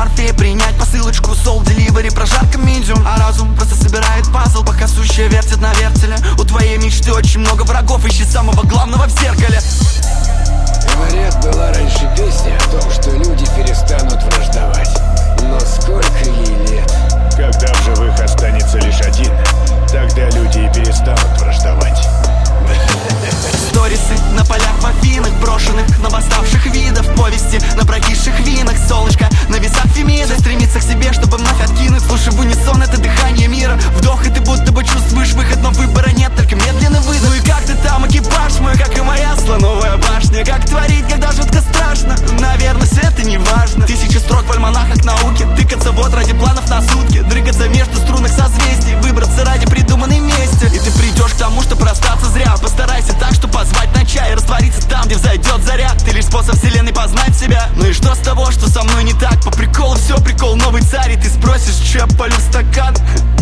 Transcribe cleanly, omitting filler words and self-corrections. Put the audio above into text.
Морфей принять посылочку, soul delivery, прожарка medium. А разум просто собирает пазл, пока сущее вертит на вертеле. У твоей мечты очень много врагов, ищи самого главного в зеркале. Говорят, была раньше песня о том, что люди перестанут враждовать. Но сколько ей лет? Когда в живых останется лишь один, тогда люди и перестанут враждовать. Сторисы на полях в Афинах, брошенных на восставших видов. Повести на прокисших винах, солнышко на весах Фемиды. Стремится к себе, чтобы вновь откинуть. Слушай в унисон, это дыхание мира. Вдох, и ты будто бы чувствуешь выход, но выбора нет, только медленный выдох. Ну и как ты там, экипаж мой, как и моя слоновая башня. Как творить, когда жутко страшно? Наверное, это не важно. Тысячи строк в альманахах науки. Тыкаться вот ради планов на сутки. Дрыгаться между струнных созвездий. Выбраться ради придуманной мести. И ты придешь к тому, что расстаться зря. Постарайся так, что позвать на чай. Раствориться там, где взойдет заря. Ты лишь способ вселенной познать себя. Ну и что с того, что со мной не так? По приколу все, прикол, новый царь. И ты спросишь, че я полю в стакан?